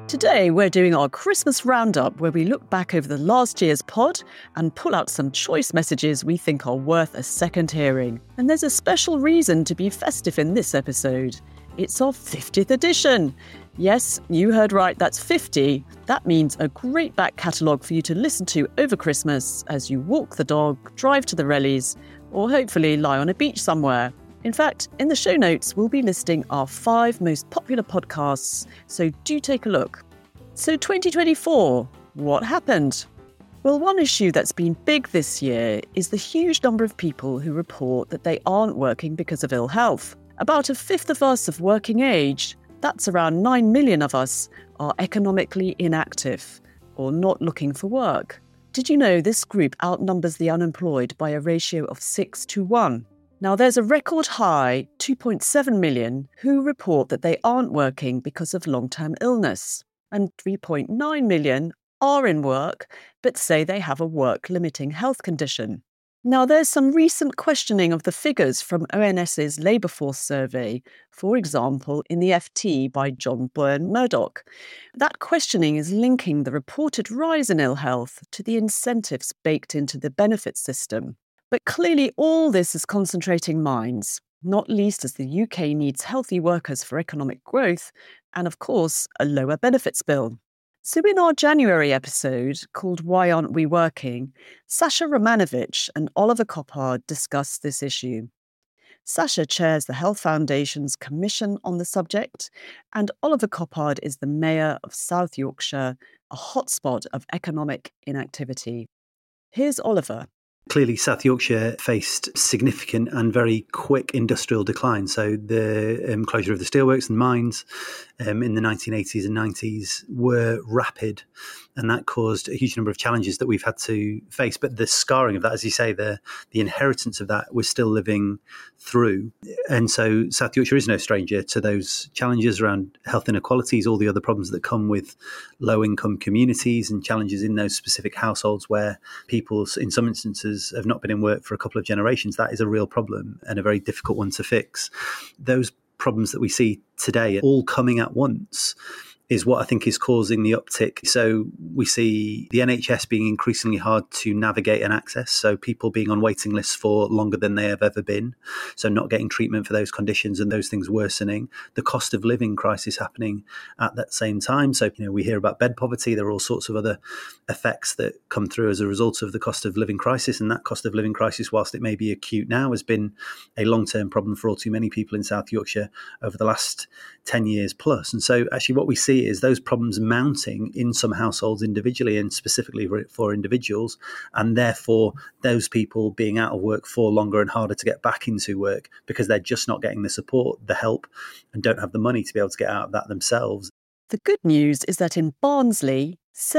Today, we're doing our Christmas roundup where we look back over the last year's pod and pull out some choice messages we think are worth a second hearing. And there's a special reason to be festive in this episode. It's our 50th edition. Yes, you heard right, that's 50. That means a great back catalogue for you to listen to over Christmas as you walk the dog, drive to the rallies, or hopefully lie on a beach somewhere. In fact, in the show notes, we'll be listing our 5 most popular podcasts, so do take a look. So 2024, what happened? Well, one issue that's been big this year is the huge number of people who report that they aren't working because of ill health. About a fifth of us of working age, that's around 9 million of us, are economically inactive or not looking for work. Did you know this group outnumbers the unemployed by a ratio of 6 to 1? Now, there's a record high 2.7 million who report that they aren't working because of long-term illness, and 3.9 million are in work but say they have a work-limiting health condition. Now, there's some recent questioning of the figures from ONS's labour force survey, for example, in the FT by John Byrne-Murdoch. That questioning is linking the reported rise in ill health to the incentives baked into the benefit system. But clearly all this is concentrating minds, not least as the UK needs healthy workers for economic growth and, of course, a lower benefits bill. So in our January episode, called Why Aren't We Working?, Sasha Romanovich and Oliver Coppard discussed this issue. Sasha chairs the Health Foundation's commission on the subject, and Oliver Coppard is the mayor of South Yorkshire, a hotspot of economic inactivity. Here's Oliver. Clearly, South Yorkshire faced significant and very quick industrial decline. So the closure of the steelworks and mines in the 1980s and 90s were rapid, and that caused a huge number of challenges that we've had to face. But the scarring of that, as you say, the inheritance of that, we're still living through. And so South Yorkshire is no stranger to those challenges around health inequalities, all the other problems that come with low-income communities and challenges in those specific households where people, in some instances, have not been in work for a couple of generations. That is a real problem and a very difficult one to fix. Those problems that we see today all coming at once is what I think is causing the uptick. So we see the NHS being increasingly hard to navigate and access. So people being on waiting lists for longer than they have ever been. So not getting treatment for those conditions and those things worsening. The cost of living crisis happening at that same time. So, we hear about bed poverty. There are all sorts of other effects that come through as a result of the cost of living crisis. And that cost of living crisis, whilst it may be acute now, has been a long-term problem for all too many people in South Yorkshire over the last 10 years plus. And so actually what we see is those problems mounting in some households individually and specifically for individuals, and therefore those people being out of work for longer and harder to get back into work because they're just not getting the support, the help, and don't have the money to be able to get out of that themselves. The good news is that in Barnsley,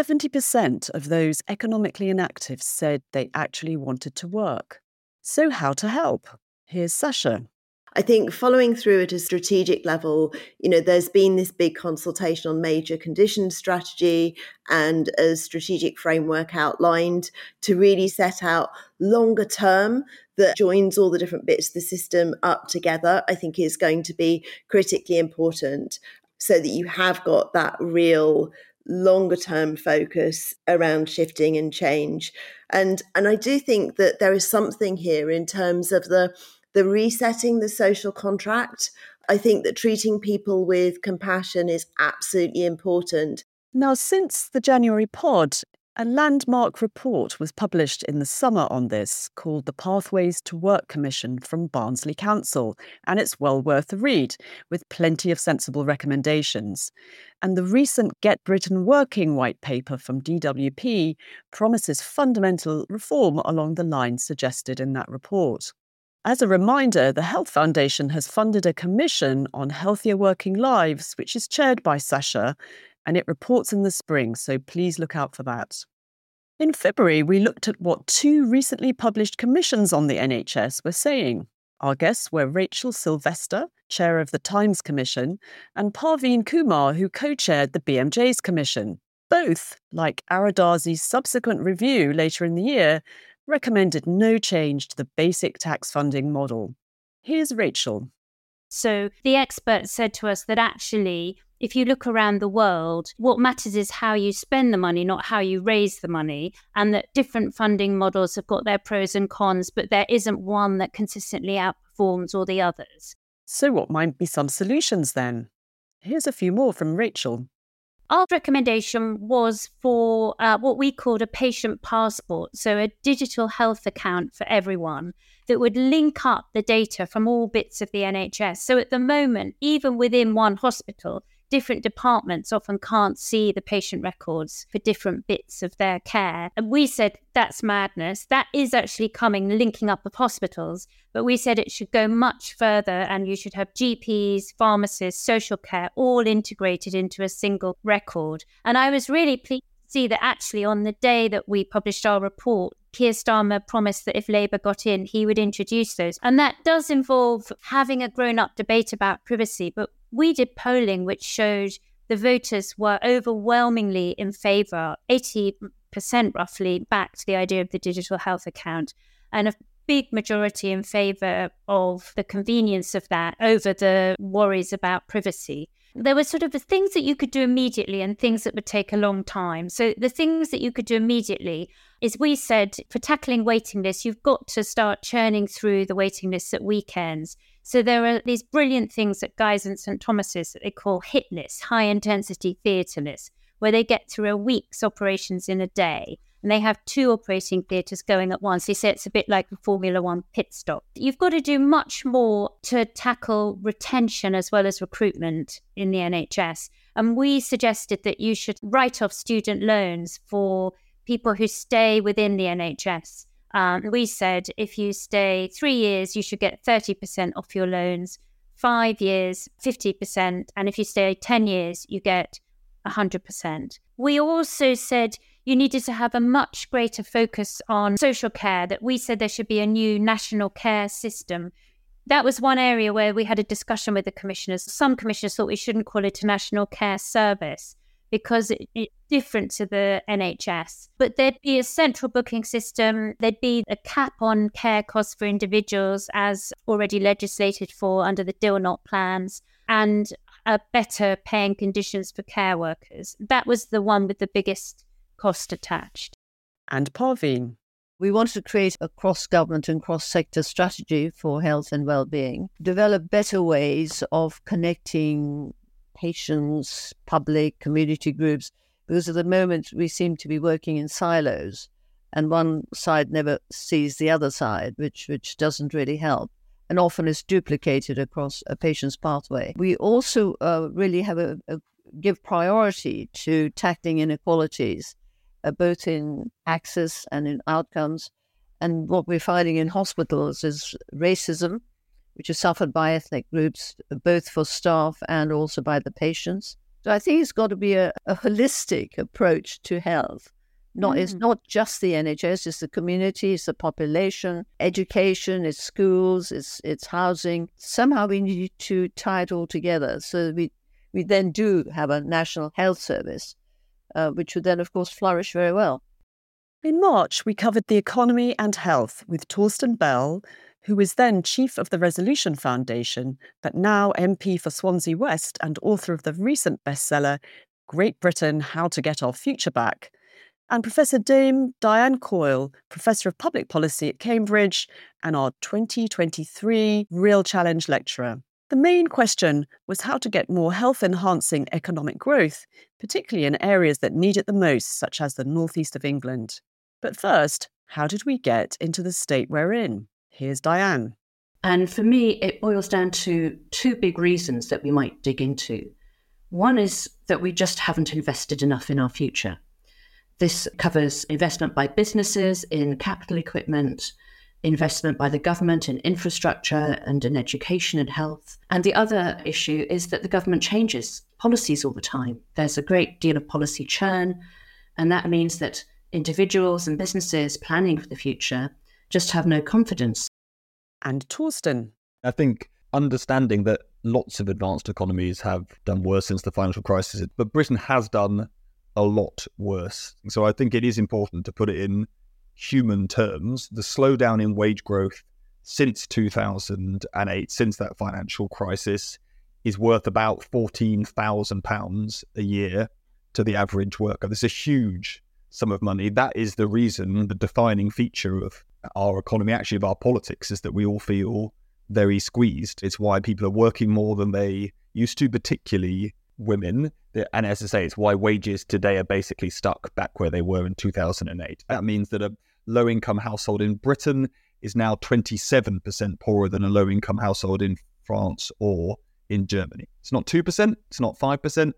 70% of those economically inactive said they actually wanted to work. So how to help? Here's Sasha. I think following through at a strategic level, there's been this big consultation on major condition strategy and a strategic framework outlined to really set out longer term that joins all the different bits of the system up together, I think is going to be critically important so that you have got that real longer term focus around shifting and change. And I do think that there is something here in terms of the resetting the social contract. I think that treating people with compassion is absolutely important. Now, since the January pod, a landmark report was published in the summer on this called the Pathways to Work Commission from Barnsley Council, and it's well worth a read, with plenty of sensible recommendations. And the recent Get Britain Working white paper from DWP promises fundamental reform along the lines suggested in that report. As a reminder, the Health Foundation has funded a commission on healthier working lives, which is chaired by Sasha, and it reports in the spring, so please look out for that. In February, we looked at what 2 recently published commissions on the NHS were saying. Our guests were Rachel Sylvester, chair of the Times Commission, and Parveen Kumar, who co-chaired the BMJ's commission. Both, like Aradazi's subsequent review later in the year, recommended no change to the basic tax funding model. Here's Rachel. So the experts said to us that actually if you look around the world, what matters is how you spend the money, not how you raise the money, and that different funding models have got their pros and cons, but there isn't one that consistently outperforms all the others. So what might be some solutions then? Here's a few more from Rachel. Our recommendation was for what we called a patient passport, so a digital health account for everyone that would link up the data from all bits of the NHS. So at the moment, even within one hospital, different departments often can't see the patient records for different bits of their care. And we said that's madness. That is actually coming, linking up of hospitals. But we said it should go much further and you should have GPs, pharmacists, social care, all integrated into a single record. And I was really pleased to see that actually on the day that we published our report, Keir Starmer promised that if Labour got in, he would introduce those. And that does involve having a grown-up debate about privacy. But we did polling which showed the voters were overwhelmingly in favour, 80% roughly backed the idea of the digital health account, and a big majority in favour of the convenience of that over the worries about privacy. There were sort of the things that you could do immediately and things that would take a long time. So the things that you could do immediately is we said for tackling waiting lists, you've got to start churning through the waiting lists at weekends. So there are these brilliant things at Guy's and St Thomas's that they call HIT lists, high intensity theatre lists, where they get through a week's operations in a day. And they have 2 operating theatres going at once. They say it's a bit like a Formula One pit stop. You've got to do much more to tackle retention as well as recruitment in the NHS. And we suggested that you should write off student loans for people who stay within the NHS. We said if you stay 3 years, you should get 30% off your loans, 5 years, 50%. And if you stay 10 years, you get 100%. We also said you needed to have a much greater focus on social care, that we said there should be a new national care system. That was one area where we had a discussion with the commissioners. Some commissioners thought we shouldn't call it a national care service because it's different to the NHS. But there'd be a central booking system, there'd be a cap on care costs for individuals as already legislated for under the DILNOT plans, and better paying conditions for care workers. That was the one with the biggest cost attached. And Parveen. We wanted to create a cross-government and cross-sector strategy for health and well-being, develop better ways of connecting patients, public, community groups, because at the moment we seem to be working in silos and one side never sees the other side, which doesn't really help and often is duplicated across a patient's pathway. We also really have give priority to tackling inequalities, both in access and in outcomes. And what we're finding in hospitals is racism, which is suffered by ethnic groups, both for staff and also by the patients. So I think it's got to be a holistic approach to health. It's not just the NHS, it's the community, it's the population, education, it's schools, it's housing. Somehow we need to tie it all together so that we then do have a national health service, which would then, of course, flourish very well. In March, we covered the economy and health with Torsten Bell, who was then chief of the Resolution Foundation, but now MP for Swansea West and author of the recent bestseller, Great Britain, How to Get Our Future Back, and Professor Dame Diane Coyle, Professor of Public Policy at Cambridge and our 2023 Real Challenge lecturer. The main question was how to get more health-enhancing economic growth, particularly in areas that need it the most, such as the northeast of England. But first, how did we get into the state we're in? Here's Diane. And for me, it boils down to 2 big reasons that we might dig into. One is that we just haven't invested enough in our future. This covers investment by businesses in capital equipment, investment by the government in infrastructure and in education and health. And the other issue is that the government changes policies all the time. There's a great deal of policy churn, and that means that individuals and businesses planning for the future just have no confidence. And Torsten. I think understanding that lots of advanced economies have done worse since the financial crisis, but Britain has done a lot worse. So I think it is important to put it in human terms. The slowdown in wage growth since 2008, since that financial crisis, is worth about £14,000 a year to the average worker. This is a huge sum of money. That is the reason, the defining feature of our economy, actually of our politics, is that we all feel very squeezed. It's why people are working more than they used to, particularly women. And as I say, it's why wages today are basically stuck back where they were in 2008. That means that a low-income household in Britain is now 27% poorer than a low-income household in France or in Germany. It's not 2%, it's not 5%,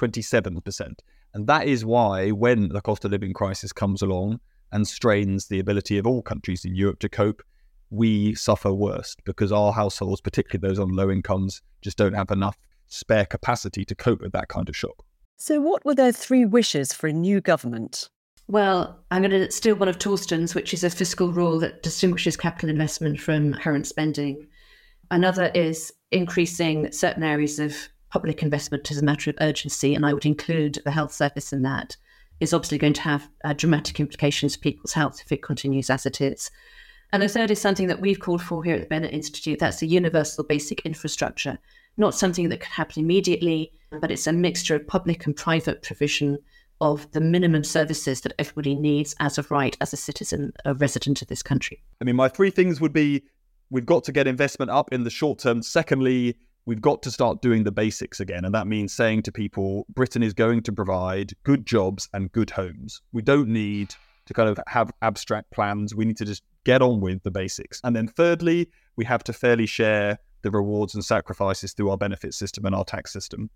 27%. And that is why when the cost of living crisis comes along and strains the ability of all countries in Europe to cope, we suffer worst, because our households, particularly those on low incomes, just don't have enough spare capacity to cope with that kind of shock. So what were their 3 wishes for a new government? Well, I'm going to steal one of Torsten's, which is a fiscal rule that distinguishes capital investment from current spending. Another is increasing certain areas of public investment as a matter of urgency, and I would include the health service in that. Is obviously going to have dramatic implications for people's health if it continues as it is. And the third is something that we've called for here at the Bennett Institute. That's a universal basic infrastructure, not something that could happen immediately, but it's a mixture of public and private provision of the minimum services that everybody needs as of right, as a citizen, a resident of this country. I mean, my 3 things would be, we've got to get investment up in the short term. Secondly, we've got to start doing the basics again. And that means saying to people, Britain is going to provide good jobs and good homes. We don't need to kind of have abstract plans. We need to just get on with the basics. And then thirdly, we have to fairly share the rewards and sacrifices through our benefit system and our tax system.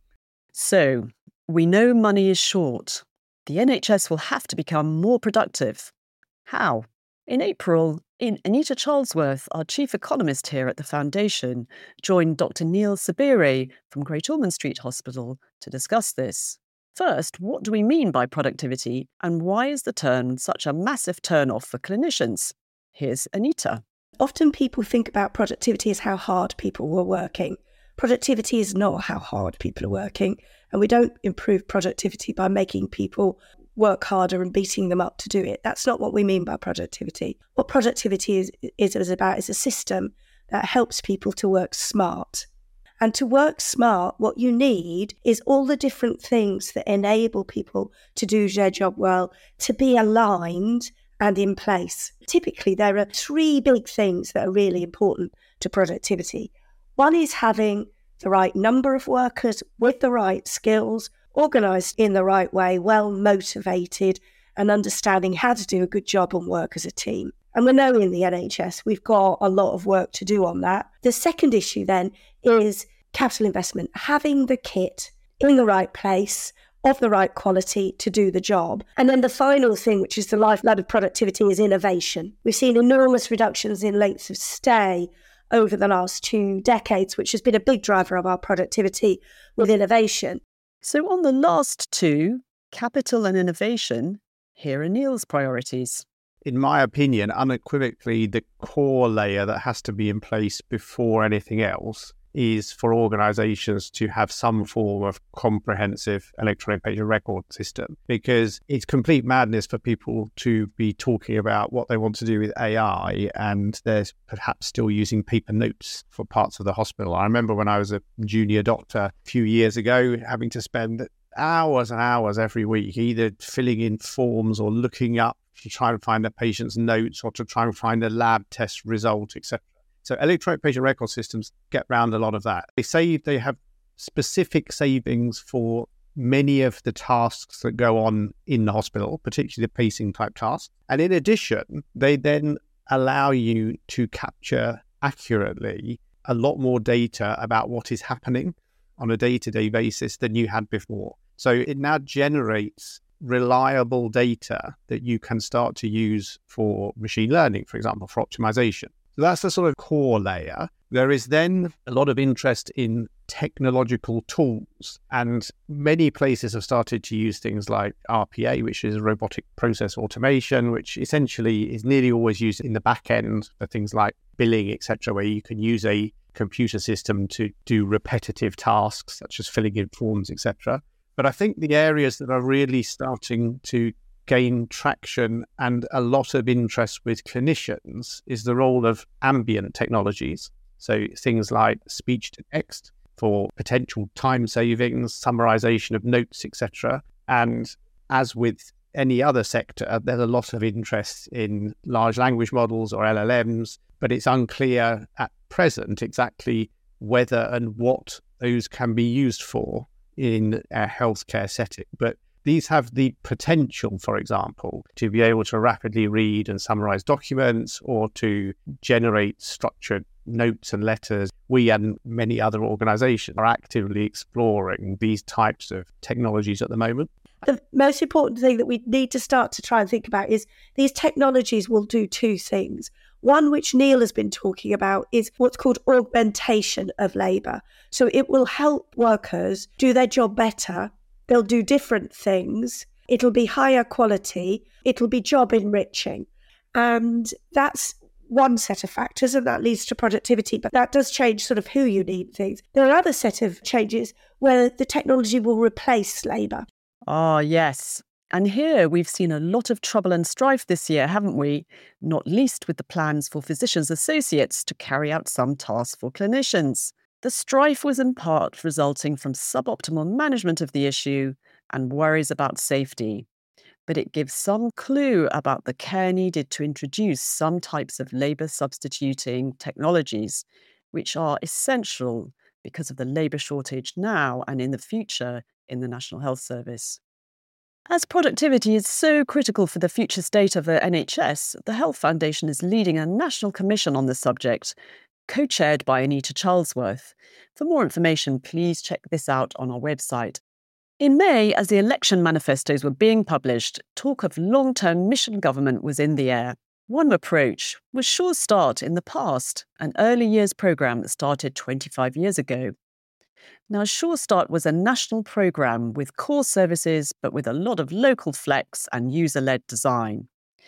So, we know money is short. The NHS will have to become more productive. How? In April, Anita Charlesworth, our chief economist here at the Foundation, joined Dr. Neil Sabiri from Great Ormond Street Hospital to discuss this. First, what do we mean by productivity, and why is the term such a massive turn-off for clinicians? Here's Anita. Often people think about productivity as how hard people were working. Productivity is not how hard people are working, and we don't improve productivity by making people work harder and beating them up to do it. That's not what we mean by productivity. What productivity is about is a system that helps people to work smart. And to work smart, what you need is all the different things that enable people to do their job well, to be aligned and in place. Typically, there are 3 big things that are really important to productivity. One is having the right number of workers with the right skills, organised in the right way, well motivated, and understanding how to do a good job and work as a team. And we know in the NHS we've got a lot of work to do on that. The second issue then is capital investment, having the kit in the right place, of the right quality to do the job. And then the final thing, which is the lifeblood of productivity, is innovation. We've seen enormous reductions in lengths of stay over the last 2 decades, which has been a big driver of our productivity with innovation. So on the last 2, capital and innovation, here are Neil's priorities. In my opinion, unequivocally, the core layer that has to be in place before anything else is for organisations to have some form of comprehensive electronic patient record system, because it's complete madness for people to be talking about what they want to do with AI and they're perhaps still using paper notes for parts of the hospital. I remember when I was a junior doctor a few years ago having to spend hours and hours every week either filling in forms or looking up to try and find a patient's notes or to try and find a lab test result, etc. So electronic patient record systems get around a lot of that. They say they have specific savings for many of the tasks that go on in the hospital, particularly the pacing type tasks. And in addition, they then allow you to capture accurately a lot more data about what is happening on a day-to-day basis than you had before. So it now generates reliable data that you can start to use for machine learning, for example, for optimization. So that's the sort of core layer. There is then a lot of interest in technological tools, and many places have started to use things like RPA, which is robotic process automation, which essentially is nearly always used in the back end for things like billing, etc., where you can use a computer system to do repetitive tasks such as filling in forms, etc. But I think the areas that are really starting to gain traction and a lot of interest with clinicians is the role of ambient technologies. So things like speech to text, for potential time savings, summarization of notes, etc. And as with any other sector, there's a lot of interest in large language models or LLMs, but it's unclear at present exactly whether and what those can be used for in a healthcare setting. But these have the potential, for example, to be able to rapidly read and summarize documents or to generate structured notes and letters. We and many other organizations are actively exploring these types of technologies at the moment. The most important thing that we need to start to try and think about is these technologies will do two things. One, which Neil has been talking about, is what's called augmentation of labour. So it will help workers do their job better. They'll do different things. It'll be higher quality. It'll be job enriching. And that's one set of factors, and that leads to productivity, but that does change sort of who you need things. There are another set of changes where the technology will replace labour. Ah, yes. And here we've seen a lot of trouble and strife this year, haven't we? Not least with the plans for physicians' associates to carry out some tasks for clinicians. The strife was in part resulting from suboptimal management of the issue and worries about safety. But it gives some clue about the care needed to introduce some types of labour substituting technologies, which are essential because of the labour shortage now and in the future in the National Health Service. As productivity is so critical for the future state of the NHS, the Health Foundation is leading a national commission on the subject, co-chaired by Anita Charlesworth. For more information, please check this out on our website. In May, as the election manifestos were being published, talk of long-term mission government was in the air. One approach was Sure Start in the past, an early years programme that started 25 years ago. Now, Sure Start was a national programme with core services, but with a lot of local flex and user-led design.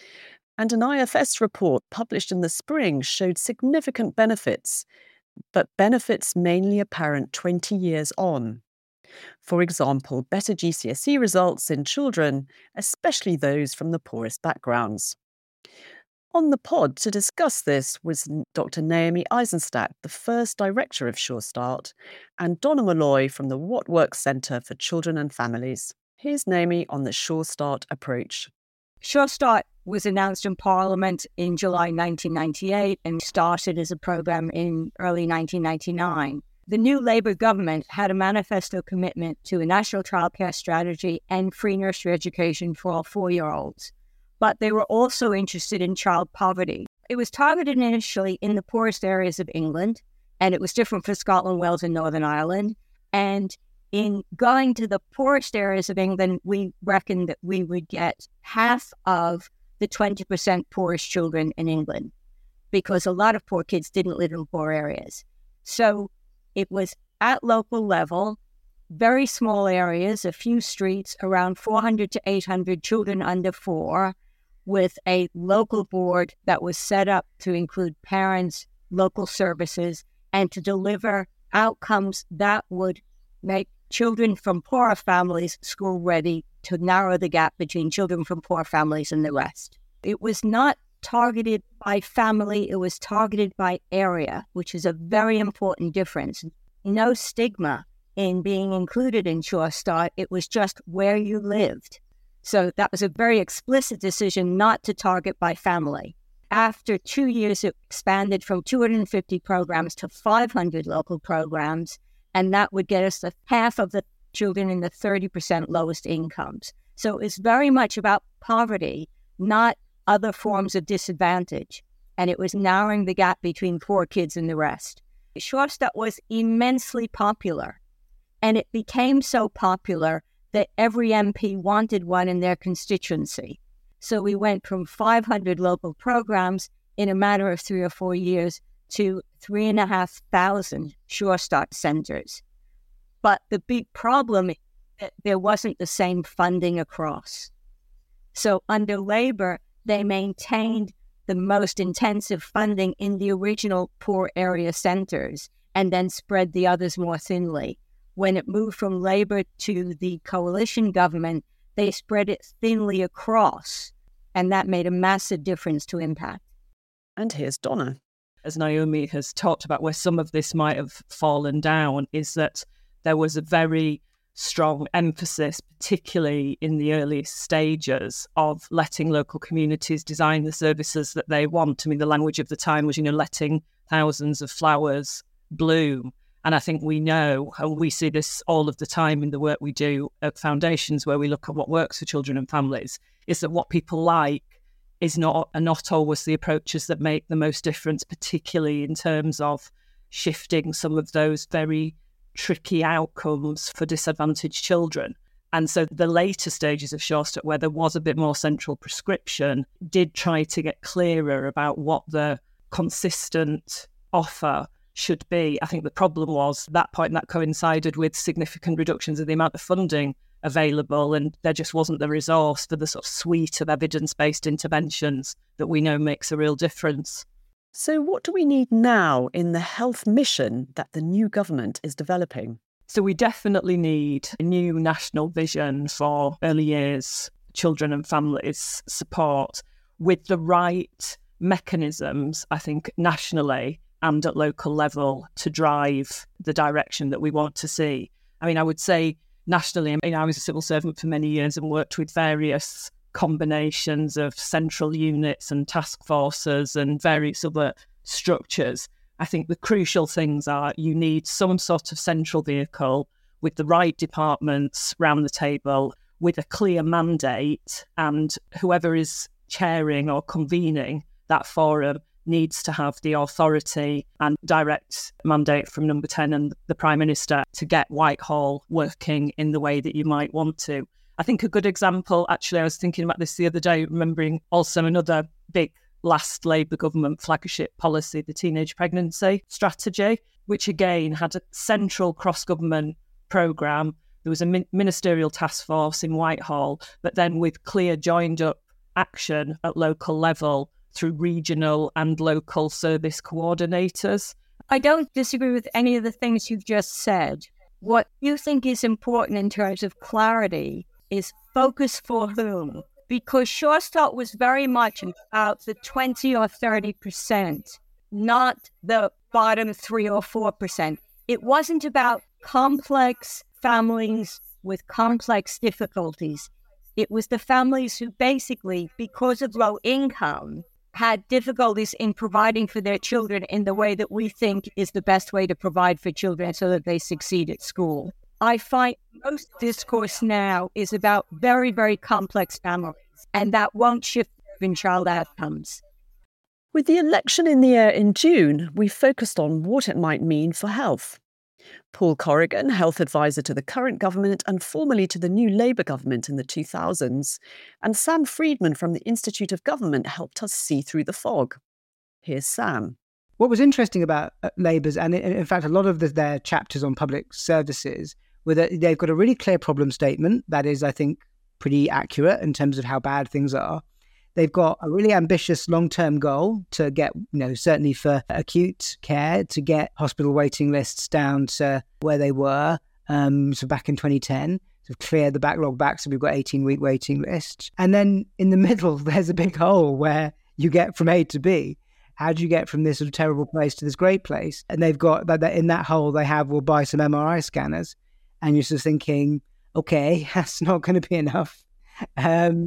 And an IFS report published in the spring showed significant benefits, but benefits mainly apparent 20 years on. For example, better GCSE results in children, especially those from the poorest backgrounds. On the pod to discuss this was Dr. Naomi Eisenstadt, the first director of Sure Start, and Donna Malloy from the What Works Centre for Children and Families. Here's Naomi on the Sure Start approach. Sure Start was announced in Parliament in July 1998 and started as a programme in early 1999. The new Labour government had a manifesto commitment to a national childcare strategy and free nursery education for all 4-year-olds. But they were also interested in child poverty. It was targeted initially in the poorest areas of England, and it was different for Scotland, Wales, and Northern Ireland. And in going to the poorest areas of England, we reckoned that we would get half of the 20% poorest children in England, because a lot of poor kids didn't live in poor areas. So it was at local level, very small areas, a few streets, around 400 to 800 children under 4, with a local board that was set up to include parents, local services, and to deliver outcomes that would make children from poorer families school ready, to narrow the gap between children from poor families and the rest. It was not targeted by family, it was targeted by area, which is a very important difference. No stigma in being included in Sure Start, it was just where you lived. So that was a very explicit decision not to target by family. After 2 years, it expanded from 250 programs to 500 local programs, and that would get us half of the children in the 30% lowest incomes. So it's very much about poverty, not other forms of disadvantage. And it was narrowing the gap between poor kids and the rest. Sure Start was immensely popular, and it became so popular that every MP wanted one in their constituency. So we went from 500 local programs in a matter of 3 or 4 years to 3,500 Sure Start centres. But the big problem is that there wasn't the same funding across. So under Labour, they maintained the most intensive funding in the original poor area centres and then spread the others more thinly. When it moved from Labour to the coalition government, they spread it thinly across, and that made a massive difference to impact. And here's Donna. as Naomi has talked about, where some of this might have fallen down, is that there was a very strong emphasis, particularly in the earliest stages, of letting local communities design the services that they want. I mean, the language of the time was, letting thousands of flowers bloom. And I think we know, and we see this all of the time in the work we do at foundations, where we look at what works for children and families, is that what people like are not always the approaches that make the most difference, particularly in terms of shifting some of those very tricky outcomes for disadvantaged children. And so the later stages of Sure Start, where there was a bit more central prescription, did try to get clearer about what the consistent offer should be. I think the problem was that point that coincided with significant reductions in the amount of funding available, and there just wasn't the resource for the sort of suite of evidence-based interventions that we know makes a real difference. So what do we need now in the health mission that the new government is developing? So we definitely need a new national vision for early years children and families support, with the right mechanisms, I think, nationally and at local level to drive the direction that we want to see. I mean, I would say nationally, I was a civil servant for many years and worked with various combinations of central units and task forces and various other structures. I think the crucial things are you need some sort of central vehicle with the right departments round the table with a clear mandate, and whoever is chairing or convening that forum needs to have the authority and direct mandate from Number 10 and the Prime Minister to get Whitehall working in the way that you might want to. I think a good example, actually, I was thinking about this the other day, remembering also another big last Labour government flagship policy, the teenage pregnancy strategy, which again had a central cross-government programme. There was a ministerial task force in Whitehall, but then with clear joined-up action at local level through regional and local service coordinators. I don't disagree with any of the things you've just said. What you think is important in terms of clarity is focus for whom. Because Sure Start was very much about the 20 or 30%, not the bottom 3 or 4%. It wasn't about complex families with complex difficulties. It was the families who basically, because of low income, had difficulties in providing for their children in the way that we think is the best way to provide for children so that they succeed at school. I find most discourse now is about very, very complex families, and that won't shift in child outcomes. With the election in the air in June, we focused on what it might mean for health. Paul Corrigan, health advisor to the current government and formerly to the new Labour government in the 2000s, and Sam Friedman from the Institute of Government helped us see through the fog. Here's Sam. What was interesting about Labour's, and in fact a lot of their chapters on public services, were that they've got a really clear problem statement that is, I think, pretty accurate in terms of how bad things are. They've got a really ambitious long-term goal to get, certainly for acute care, to get hospital waiting lists down to where they were, so back in 2010, to clear the backlog back, so we've got 18-week waiting lists. And then in the middle, there's a big hole where you get from A to B. How do you get from this sort of terrible place to this great place? And they've got, in that hole, we'll buy some MRI scanners. And you're sort of thinking, okay, that's not going to be enough. And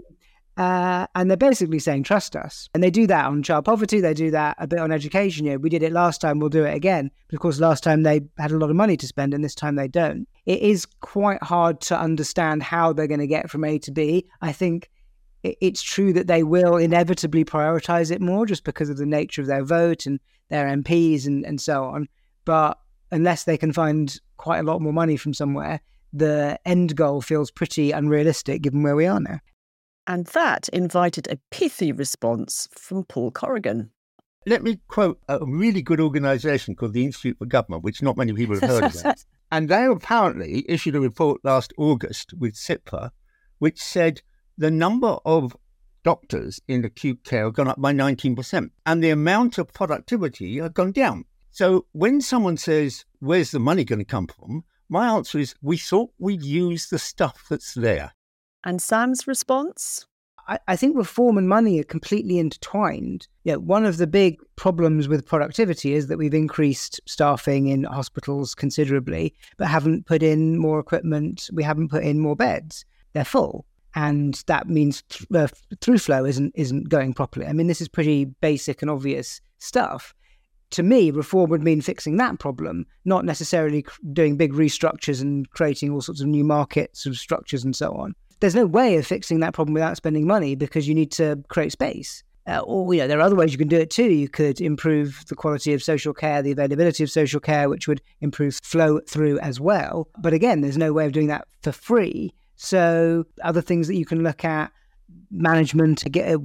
they're basically saying, trust us. And they do that on child poverty. They do that a bit on education. We did it last time, we'll do it again. But of course, last time they had a lot of money to spend and this time they don't. It is quite hard to understand how they're going to get from A to B. I think it's true that they will inevitably prioritise it more just because of the nature of their vote and their MPs and so on. But unless they can find quite a lot more money from somewhere, the end goal feels pretty unrealistic given where we are now. And that invited a pithy response from Paul Corrigan. Let me quote a really good organisation called the Institute for Government, which not many people have heard of. And they apparently issued a report last August with CIPFA, which said the number of doctors in acute care have gone up by 19%, and the amount of productivity has gone down. So when someone says, where's the money going to come from? My answer is, we thought we'd use the stuff that's there. And Sam's response? I think reform and money are completely intertwined. One of the big problems with productivity is that we've increased staffing in hospitals considerably, but haven't put in more equipment. We haven't put in more beds. They're full. And that means through flow isn't going properly. I mean, this is pretty basic and obvious stuff. To me, reform would mean fixing that problem, not necessarily doing big restructures and creating all sorts of new market sort of structures and so on. There's no way of fixing that problem without spending money because you need to create space. Or there are other ways you can do it too. You could improve the quality of social care, the availability of social care, which would improve flow through as well. But again, there's no way of doing that for free. So other things that you can look at, management.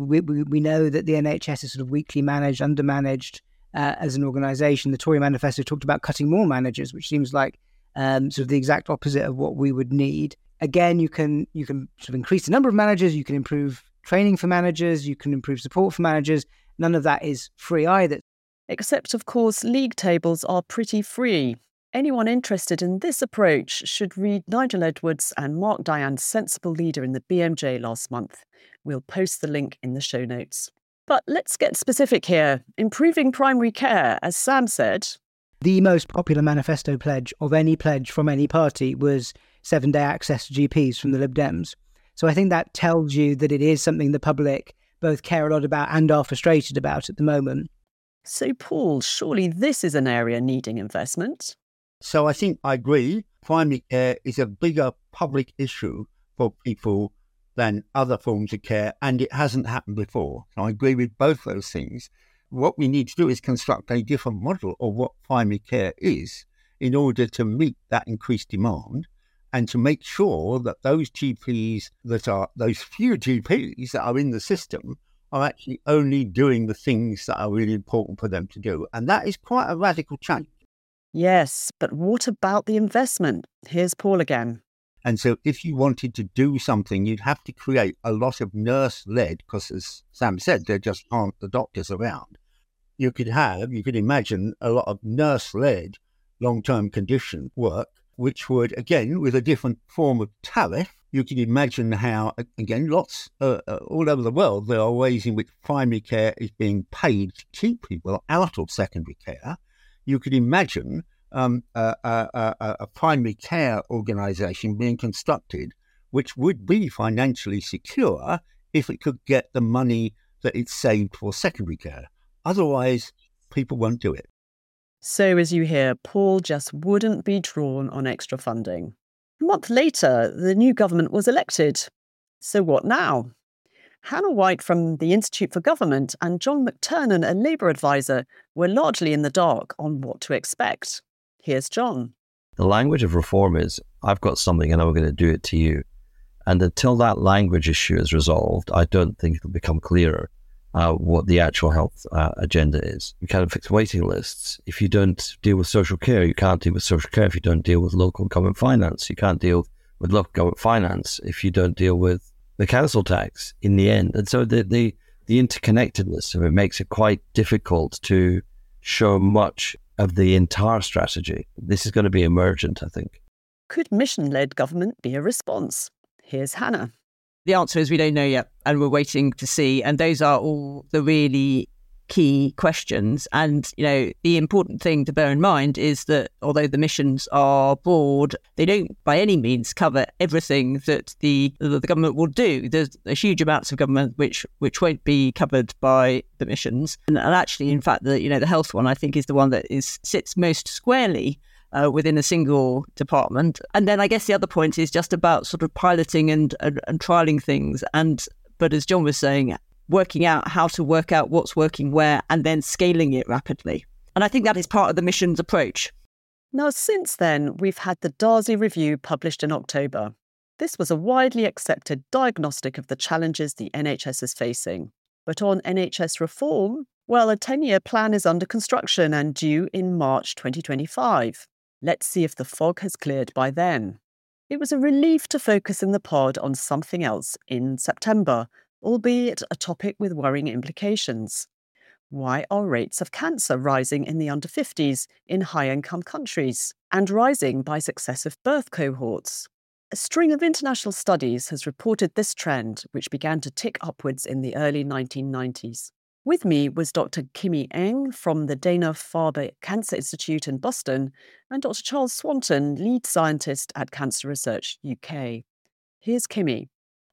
We know that the NHS is sort of weakly managed, undermanaged as an organisation. The Tory manifesto talked about cutting more managers, which seems like sort of the exact opposite of what we would need. Again, you can sort of increase the number of managers, you can improve training for managers, you can improve support for managers. None of that is free either. Except, of course, league tables are pretty free. Anyone interested in this approach should read Nigel Edwards and Mark Diane's Sensible Leader in the BMJ last month. We'll post the link in the show notes. But let's get specific here. Improving primary care, as Sam said. The most popular manifesto pledge of any pledge from any party was 7-day access to GPs from the Lib Dems. So I think that tells you that it is something the public both care a lot about and are frustrated about at the moment. So, Paul, surely this is an area needing investment? So I think I agree. Primary care is a bigger public issue for people than other forms of care, and it hasn't happened before. So I agree with both those things. What we need to do is construct a different model of what primary care is in order to meet that increased demand and to make sure that those GPs those few GPs that are in the system are actually only doing the things that are really important for them to do. And that is quite a radical change. Yes, but what about the investment? Here's Paul again. And so if you wanted to do something, you'd have to create a lot of nurse-led, because as Sam said, there just aren't the doctors around. You could imagine a lot of nurse-led long-term condition work, which would, again, with a different form of tariff, you can imagine how, again, lots all over the world, there are ways in which primary care is being paid to keep people out of secondary care. You could imagine a primary care organisation being constructed which would be financially secure if it could get the money that it's saved for secondary care. Otherwise, people won't do it. So as you hear, Paul just wouldn't be drawn on extra funding. A month later, the new government was elected. So what now? Hannah White from the Institute for Government and John McTernan, a Labour advisor, were largely in the dark on what to expect. Here's John. The language of reform is, I've got something and I'm going to do it to you. And until that language issue is resolved, I don't think it'll become clearer what the actual health agenda is. You can't fix waiting lists. If you don't deal with social care, you can't deal with social care. If you don't deal with local government finance, you can't deal with local government finance. If you don't deal with the council tax in the end. And so the interconnectedness of it makes it quite difficult to show much of the entire strategy. This is going to be emergent, I think. Could mission-led government be a response? Here's Hannah. The answer is we don't know yet, and we're waiting to see. And those are all the really key questions. And, the important thing to bear in mind is that although the missions are broad, they don't by any means cover everything that the government will do. There's a huge amounts of government which won't be covered by the missions. And actually, in fact, the health one, I think, is the one that sits most squarely within a single department. And then I guess the other point is just about sort of piloting and trialling things. But as John was saying, working out how to work out what's working where and then scaling it rapidly. And I think that is part of the mission's approach. Now, since then, we've had the Darzi Review published in October. This was a widely accepted diagnostic of the challenges the NHS is facing. But on NHS reform, well, a 10-year plan is under construction and due in March 2025. Let's see if the fog has cleared by then. It was a relief to focus in the pod on something else in September, albeit a topic with worrying implications. Why are rates of cancer rising in the under 50s in high-income countries and rising by successive birth cohorts? A string of international studies has reported this trend, which began to tick upwards in the early 1990s. With me was Dr. Kimi Eng from the Dana-Farber Cancer Institute in Boston and Dr. Charles Swanton, lead scientist at Cancer Research UK. Here's Kimi.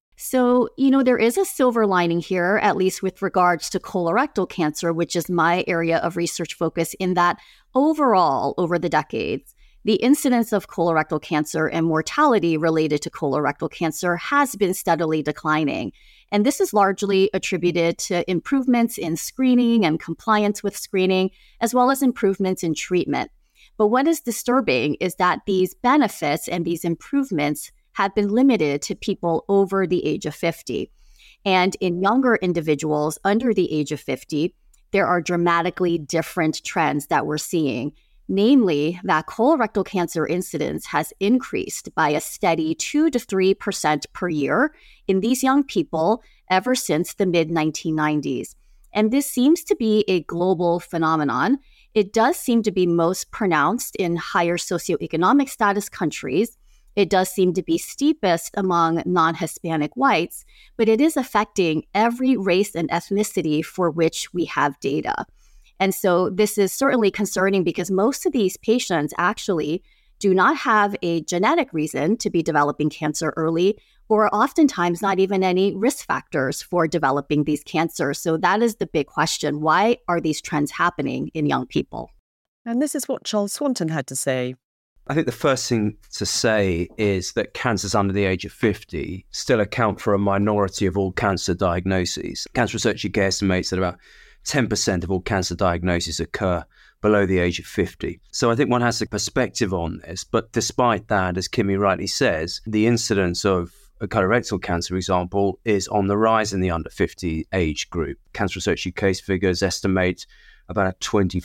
So, there is a silver lining here, at least with regards to colorectal cancer, which is my area of research focus, in that overall, over the decades, the incidence of colorectal cancer and mortality related to colorectal cancer has been steadily declining. And this is largely attributed to improvements in screening and compliance with screening, as well as improvements in treatment. But what is disturbing is that these benefits and these improvements have been limited to people over the age of 50. And in younger individuals under the age of 50, there are dramatically different trends that we're seeing. Namely, that colorectal cancer incidence has increased by a steady 2 to 3% per year in these young people ever since the mid-1990s. And this seems to be a global phenomenon. It does seem to be most pronounced in higher socioeconomic status countries. It does seem to be steepest among non-Hispanic whites, but it is affecting every race and ethnicity for which we have data. And so this is certainly concerning because most of these patients actually do not have a genetic reason to be developing cancer early, or oftentimes not even any risk factors for developing these cancers. So that is the big question. Why are these trends happening in young people? And this is what Charles Swanton had to say. I think the first thing to say is that cancers under the age of 50 still account for a minority of all cancer diagnoses. Cancer Research UK estimates that about 10% of all cancer diagnoses occur below the age of 50. So I think one has a perspective on this. But despite that, as Kimi rightly says, the incidence of colorectal cancer, for example, is on the rise in the under 50 age group. Cancer Research UK's figures estimate about a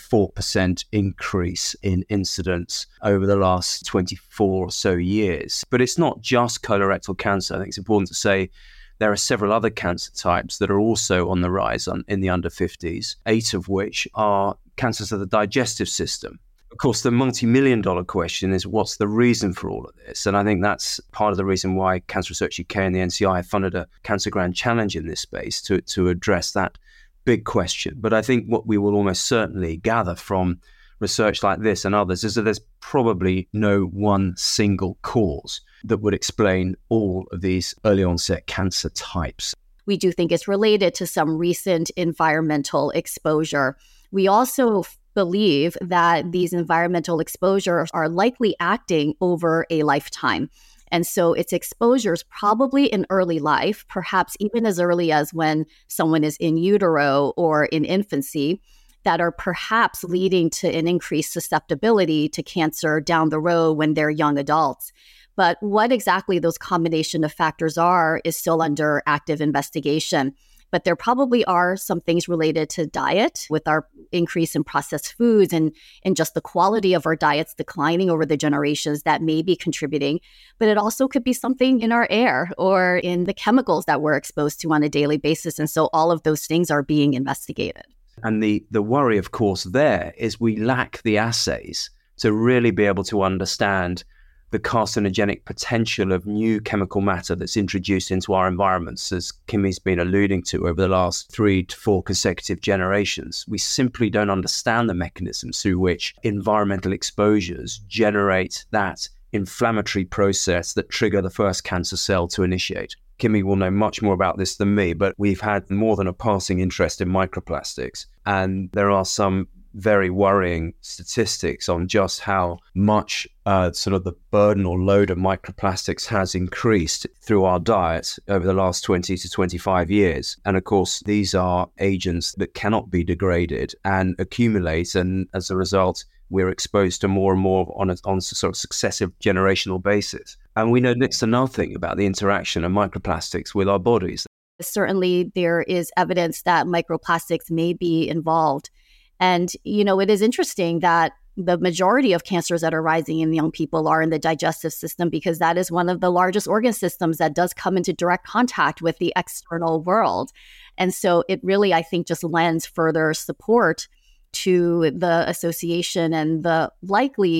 24% increase in incidence over the last 24 or so years. But it's not just colorectal cancer. I think it's important to say there are several other cancer types that are also on the rise in the under 50s, 8 of which are cancers of the digestive system. Of course, the multi-million-dollar question is what's the reason for all of this? And I think that's part of the reason why Cancer Research UK and the NCI have funded a Cancer Grand Challenge in this space to address that big question. But I think what we will almost certainly gather from research like this and others is that there's probably no one single cause that would explain all of these early onset cancer types. We do think it's related to some recent environmental exposure. We also believe that these environmental exposures are likely acting over a lifetime. And so it's exposures probably in early life, perhaps even as early as when someone is in utero or in infancy, that are perhaps leading to an increased susceptibility to cancer down the road when they're young adults. But what exactly those combination of factors are is still under active investigation. But there probably are some things related to diet with our increase in processed foods and just the quality of our diets declining over the generations that may be contributing. But it also could be something in our air or in the chemicals that we're exposed to on a daily basis. And so all of those things are being investigated. And the worry, of course, there is we lack the assays to really be able to understand the carcinogenic potential of new chemical matter that's introduced into our environments, as Kimi's been alluding to over the last 3 to 4 consecutive generations. We simply don't understand the mechanisms through which environmental exposures generate that inflammatory process that trigger the first cancer cell to initiate. Kimi will know much more about this than me, but we've had more than a passing interest in microplastics. And there are some very worrying statistics on just how much sort of the burden or load of microplastics has increased through our diet over the last 20 to 25 years. And of course, these are agents that cannot be degraded and accumulate. And as a result, we're exposed to more and more on a sort of successive generational basis. And we know next to nothing about the interaction of microplastics with our bodies. Certainly, there is evidence that microplastics may be involved. And, it is interesting that the majority of cancers that are rising in young people are in the digestive system because that is one of the largest organ systems that does come into direct contact with the external world. And so it really, I think, just lends further support to the association and the likely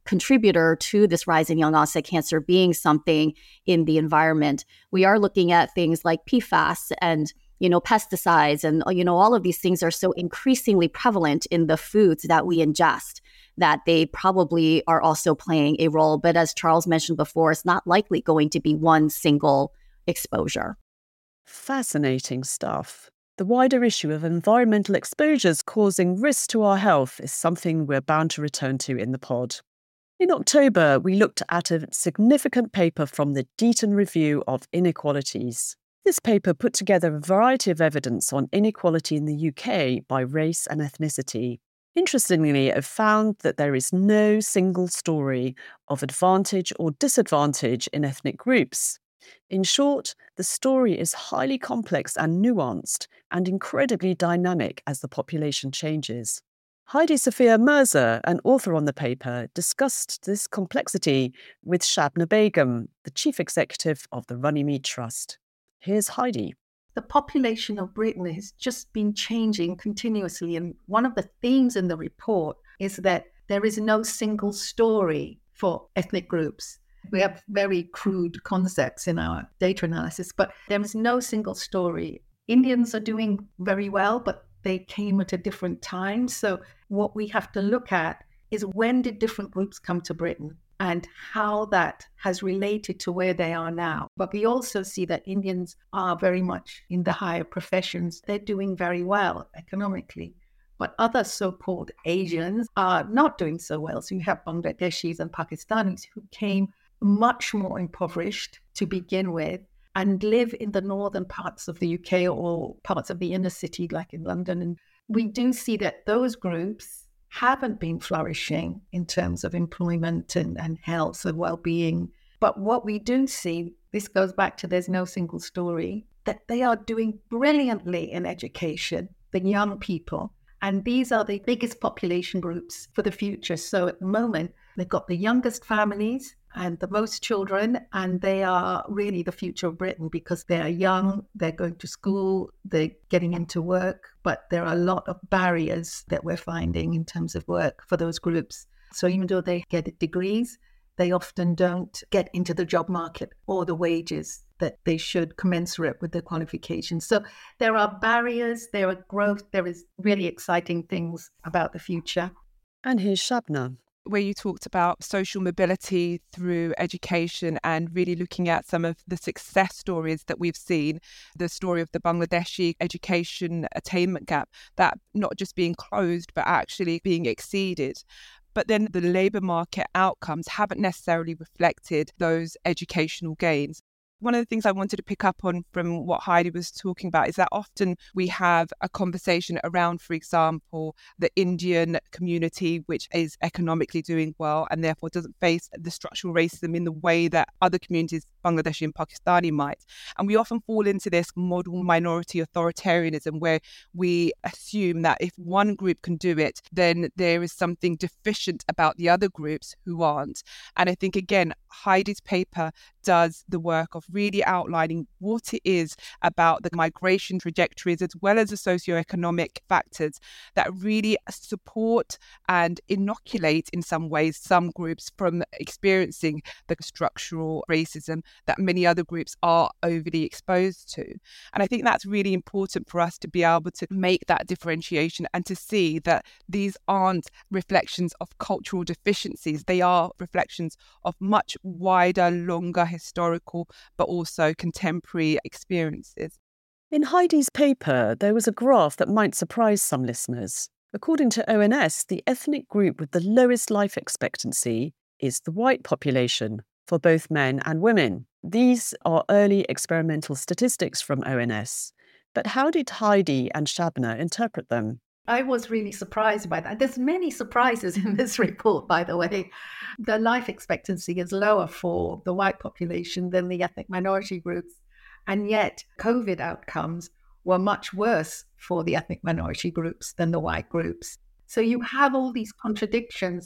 contributor to this rise in young onset cancer being something in the environment. We are looking at things like PFAS and pesticides, and all of these things are so increasingly prevalent in the foods that we ingest that they probably are also playing a role. But as Charles mentioned before, it's not likely going to be one single exposure. Fascinating stuff. The wider issue of environmental exposures causing risks to our health is something we're bound to return to in the pod. In October, we looked at a significant paper from the Deaton Review of Inequalities. This paper put together a variety of evidence on inequality in the UK by race and ethnicity. Interestingly, it found that there is no single story of advantage or disadvantage in ethnic groups. In short, the story is highly complex and nuanced and incredibly dynamic as the population changes. Heidi Sophia Mirza, an author on the paper, discussed this complexity with Shabna Begum, the chief executive of the Runnymede Trust. Here's Heidi. The population of Britain has just been changing continuously, and one of the themes in the report is that there is no single story for ethnic groups. We have very crude concepts in our data analysis, but there is no single story. Indians are doing very well, but they came at a different time. So what we have to look at is, when did different groups come to Britain and how that has related to where they are now. But we also see that Indians are very much in the higher professions. They're doing very well economically. But other so-called Asians are not doing so well. So you have Bangladeshis and Pakistanis who came much more impoverished to begin with and live in the northern parts of the UK or parts of the inner city, like in London. And we do see that those groups haven't been flourishing in terms of employment and health and well-being. But what we do see, this goes back to there's no single story, that they are doing brilliantly in education, the young people. And these are the biggest population groups for the future. So at the moment, they've got the youngest families and the most children, and they are really the future of Britain because they are young, they're going to school, they're getting into work, but there are a lot of barriers that we're finding in terms of work for those groups. So even though they get degrees, they often don't get into the job market or the wages that they should commensurate with their qualifications. So there are barriers, there are growth, there is really exciting things about the future. And here's Shabna. Where you talked about social mobility through education and really looking at some of the success stories that we've seen, the story of the Bangladeshi education attainment gap, that not just being closed, but actually being exceeded. But then the labour market outcomes haven't necessarily reflected those educational gains. One of the things I wanted to pick up on from what Heidi was talking about is that often we have a conversation around, for example, the Indian community, which is economically doing well and therefore doesn't face the structural racism in the way that other communities, Bangladeshi and Pakistani, might. And we often fall into this model minority authoritarianism where we assume that if one group can do it, then there is something deficient about the other groups who aren't. And I think, again, Heidi's paper does the work of really outlining what it is about the migration trajectories as well as the socioeconomic factors that really support and inoculate in some ways some groups from experiencing the structural racism that many other groups are overly exposed to. And I think that's really important for us to be able to make that differentiation and to see that these aren't reflections of cultural deficiencies. They are reflections of much wider, longer historical, but also contemporary experiences. In Heidi's paper, there was a graph that might surprise some listeners. According to ONS, the ethnic group with the lowest life expectancy is the white population for both men and women. These are early experimental statistics from ONS. But how did Heidi and Shabna interpret them? I was really surprised by that. There's many surprises in this report, by the way. The life expectancy is lower for the white population than the ethnic minority groups. And yet COVID outcomes were much worse for the ethnic minority groups than the white groups. So you have all these contradictions.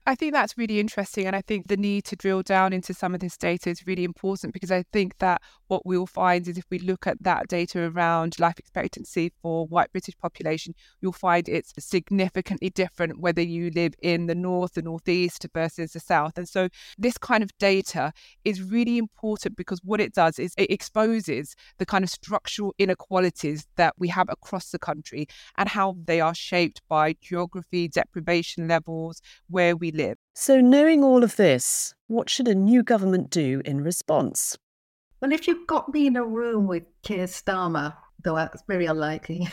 I think that's really interesting. And I think the need to drill down into some of this data is really important, because I think that what we'll find is if we look at that data around life expectancy for white British population, you'll find it's significantly different whether you live in the north, the northeast versus the south. And so this kind of data is really important, because what it does is it exposes the kind of structural inequalities that we have across the country and how they are shaped by geography, deprivation levels, where we live. So knowing all of this, what should a new government do in response? Well, if you've got me in a room with Keir Starmer, though that's very unlikely,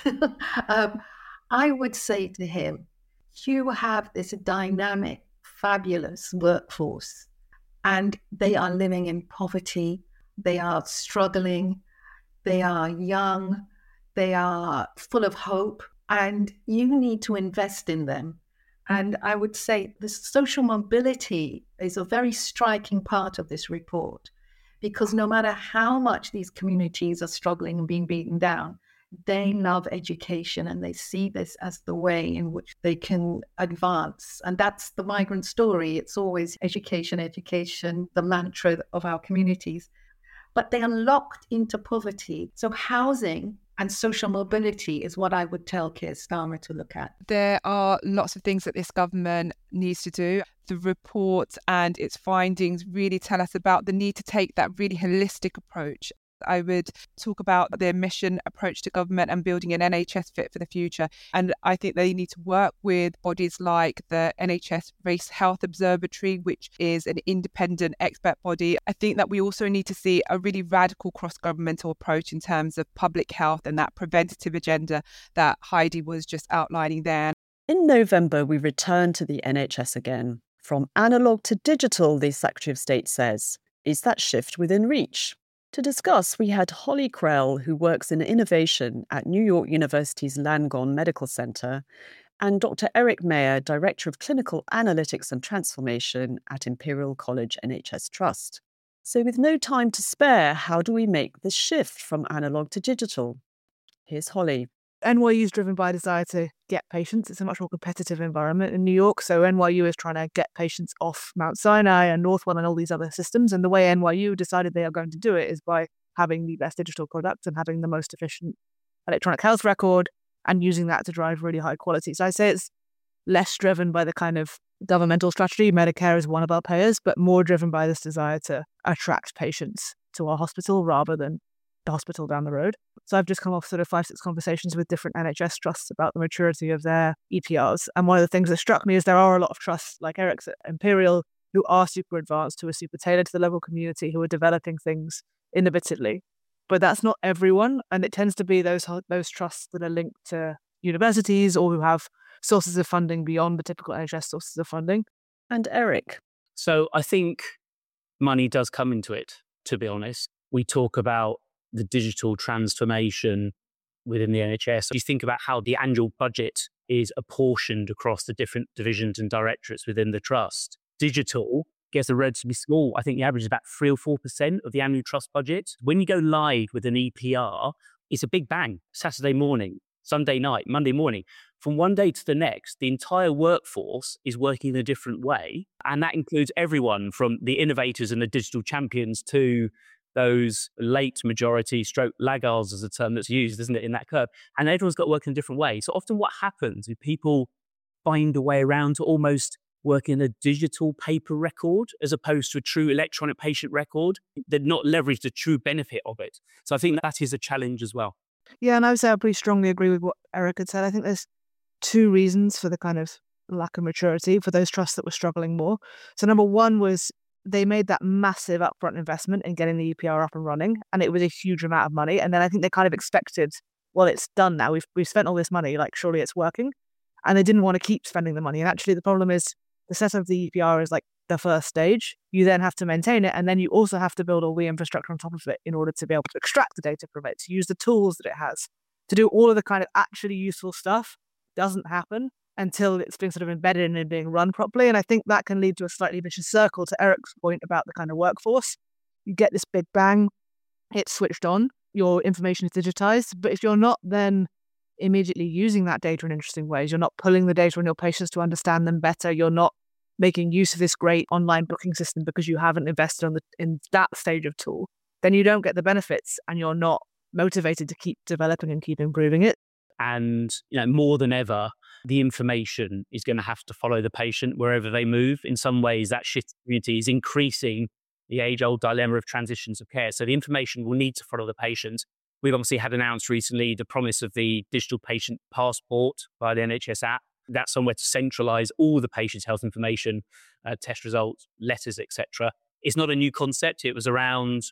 I would say to him, you have this dynamic, fabulous workforce, and they are living in poverty, they are struggling, they are young, they are full of hope, and you need to invest in them. And I would say the social mobility is a very striking part of this report, because no matter how much these communities are struggling and being beaten down, they love education and they see this as the way in which they can advance. And that's the migrant story. It's always education, education, the mantra of our communities. But they are locked into poverty. So housing and social mobility is what I would tell Keir Starmer to look at. There are lots of things that this government needs to do. The report and its findings really tell us about the need to take that really holistic approach. I would talk about their mission approach to government and building an NHS fit for the future. And I think they need to work with bodies like the NHS Race Health Observatory, which is an independent expert body. I think that we also need to see a really radical cross-governmental approach in terms of public health and that preventative agenda that Heidi was just outlining there. In November, we return to the NHS again. From analogue to digital, the Secretary of State says. Is that shift within reach? To discuss, we had Holly Krell, who works in innovation at New York University's Langone Medical Center, and Dr. Eric Mayer, Director of Clinical Analytics and Transformation at Imperial College NHS Trust. So with no time to spare, how do we make the shift from analogue to digital? Here's Holly. NYU is driven by a desire to get patients. It's a much more competitive environment in New York. So NYU is trying to get patients off Mount Sinai and Northwell and all these other systems. And the way NYU decided they are going to do it is by having the best digital product and having the most efficient electronic health record and using that to drive really high quality. So I say it's less driven by the kind of governmental strategy. Medicare is one of our payers, but more driven by this desire to attract patients to our hospital rather than the hospital down the road. So I've just come off sort of 5-6 conversations with different NHS trusts about the maturity of their EPRs. And one of the things that struck me is there are a lot of trusts like Eric's at Imperial who are super advanced, who are super tailored to the local community, who are developing things innovatively. But that's not everyone. And it tends to be those trusts that are linked to universities or who have sources of funding beyond the typical NHS sources of funding. And Eric. So I think money does come into it, to be honest. We talk about the digital transformation within the NHS. You think about how the annual budget is apportioned across the different divisions and directorates within the trust. Digital gets a relatively small, I think the average is about 3 or 4% of the annual trust budget. When you go live with an EPR, it's a big bang. Saturday morning, Sunday night, Monday morning. From one day to the next, the entire workforce is working in a different way. And that includes everyone from the innovators and the digital champions to those late majority stroke laggards is a term that's used, isn't it, in that curve? And everyone's got to work in a different way. So often what happens is people find a way around to almost work in a digital paper record as opposed to a true electronic patient record. They're not leveraged the true benefit of it. So I think that is a challenge as well. Yeah, and I would say I pretty strongly agree with what Eric had said. I think there's 2 reasons for the kind of lack of maturity for those trusts that were struggling more. So number one was they made that massive upfront investment in getting the EPR up and running, and it was a huge amount of money. And then I think they kind of expected, well, it's done now. We've spent all this money, like surely it's working. And they didn't want to keep spending the money. And actually the problem is the setup of the EPR is like the first stage. You then have to maintain it, and then you also have to build all the infrastructure on top of it in order to be able to extract the data from it, to use the tools that it has, to do all of the kind of actually useful stuff. Doesn't happen until it's being sort of embedded in and being run properly. And I think that can lead to a slightly vicious circle, to Eric's point about the kind of workforce. You get this big bang, it's switched on, your information is digitized, but if you're not then immediately using that data in interesting ways, you're not pulling the data on your patients to understand them better, you're not making use of this great online booking system because you haven't invested in that stage of tool, then you don't get the benefits and you're not motivated to keep developing and keep improving it. And more than ever, the information is going to have to follow the patient wherever they move. In some ways, that shift community is increasing the age-old dilemma of transitions of care. So the information will need to follow the patient. We've obviously had announced recently the promise of the digital patient passport via the NHS app. That's somewhere to centralise all the patient's health information, test results, letters, etc. It's not a new concept. It was around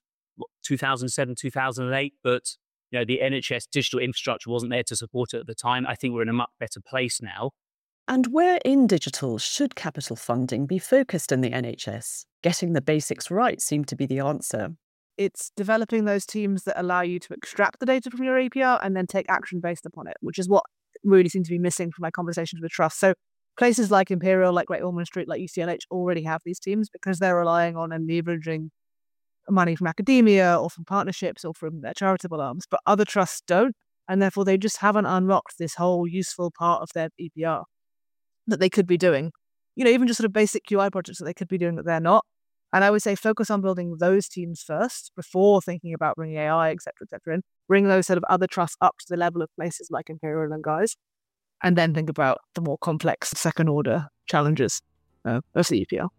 2007, 2008, but the NHS digital infrastructure wasn't there to support it at the time. I think we're in a much better place now. And where in digital should capital funding be focused in the NHS? Getting the basics right seemed to be the answer. It's developing those teams that allow you to extract the data from your APR and then take action based upon it, which is what really seems to be missing from my conversations with trusts. So places like Imperial, like Great Ormond Street, like UCLH already have these teams because they're relying on and leveraging money from academia or from partnerships or from their charitable arms, but other trusts don't, and therefore they just haven't unlocked this whole useful part of their EPR that they could be doing. Even just sort of basic QI projects that they could be doing that they're not. And I would say focus on building those teams first before thinking about bringing AI, et cetera, in. Bring those sort of other trusts up to the level of places like Imperial and Guy's, and then think about the more complex second-order challenges of the EPR.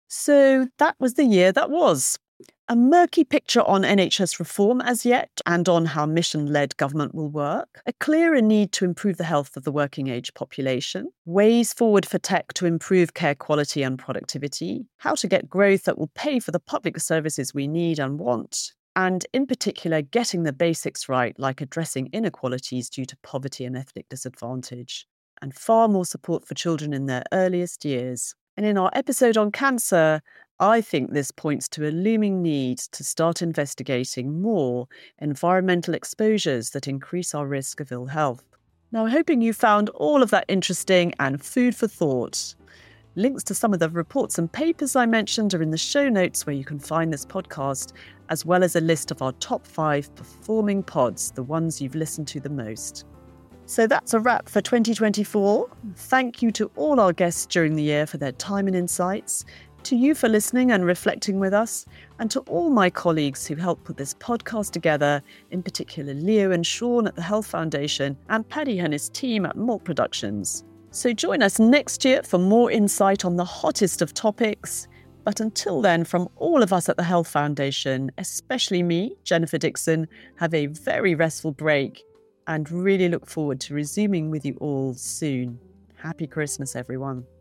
So that was the year that was. A murky picture on NHS reform as yet and on how mission-led government will work. A clearer need to improve the health of the working age population. Ways forward for tech to improve care quality and productivity. How to get growth that will pay for the public services we need and want. And in particular, getting the basics right, like addressing inequalities due to poverty and ethnic disadvantage. And far more support for children in their earliest years. And in our episode on cancer, I think this points to a looming need to start investigating more environmental exposures that increase our risk of ill health. Now, hoping you found all of that interesting and food for thought. Links to some of the reports and papers I mentioned are in the show notes where you can find this podcast, as well as a list of our top 5 performing pods, the ones you've listened to the most. So that's a wrap for 2024. Thank you to all our guests during the year for their time and insights, to you for listening and reflecting with us, and to all my colleagues who helped put this podcast together, in particular Leo and Sean at the Health Foundation and Paddy and his team at Mork Productions. So join us next year for more insight on the hottest of topics. But until then, from all of us at the Health Foundation, especially me, Jennifer Dixon, have a very restful break and really look forward to resuming with you all soon. Happy Christmas, everyone.